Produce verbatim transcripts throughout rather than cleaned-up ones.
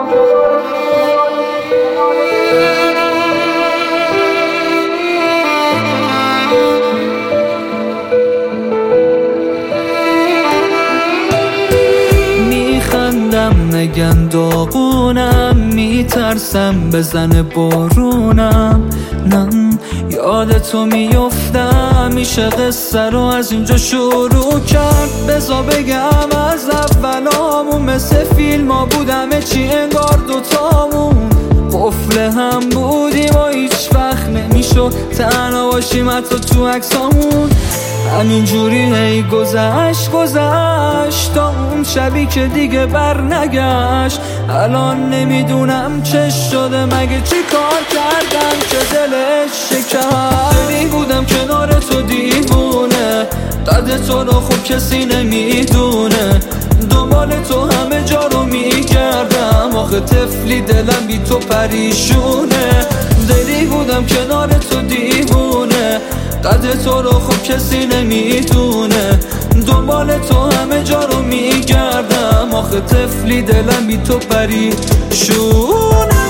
نگن داغونم، میترسم بزنه بارونم. نم یاد تو میفتم، میشه قصه رو از اینجا شروع کرد. بزا بگم از اولامون، مثل فیلم ها بود همه چی انگار دوتامون. قفل هم بودیم و هیچ وقت نمیشد تنها باشیم حتی تو عکسامون. همینجوری هی گذشت گذشت تا اون شبی که دیگه بر نگشت. الان نمیدونم چه شده، مگه چی کار کردم که دلش شکست. دلی بودم کنار تو دیوونه، قد تو رو خوب کسی نمیدونه. دنبال تو همه جا رو میگردم، آخه طفلی دلم بی تو پریشونه. دلی بودم کنار تو دیوونه، قد تو رو خوب کسی نمیدونه. دنبال تو همه جا رو میگردم، آخه طفلی دلم بی تو پریشونه.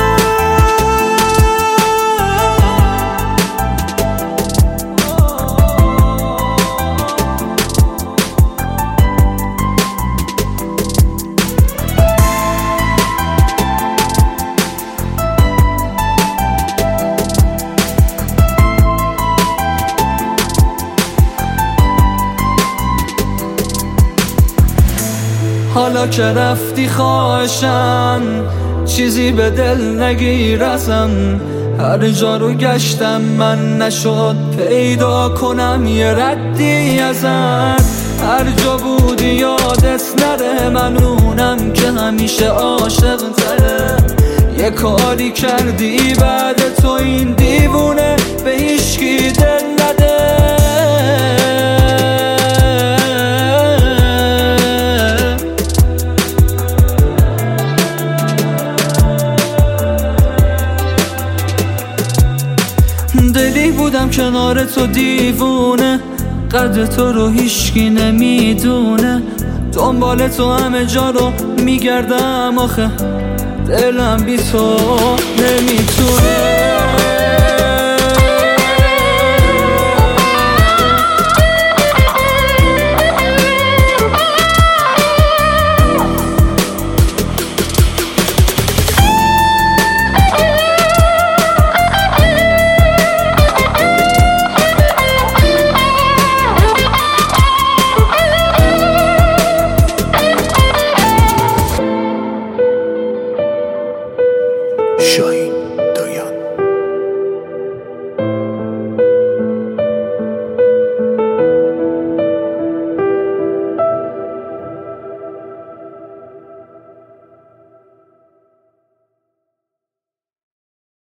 حالا که رفتی خواهشم چیزی به دل نگیر ازم. هر جا رو گشتم من نشد پیدا کنم یه ردی ازت. هر جا بودی یادت نره، من اونم که همیشه عاشق تره. یه کاری کردی بعد تو این دیوونه به هیچکی دل نده. دلی بودم کنار تو دیوونه، قد تو رو هیچکی نمیدونه. دنبال تو همه جا رو میگردم، آخه دلم بی تو نمیتونه.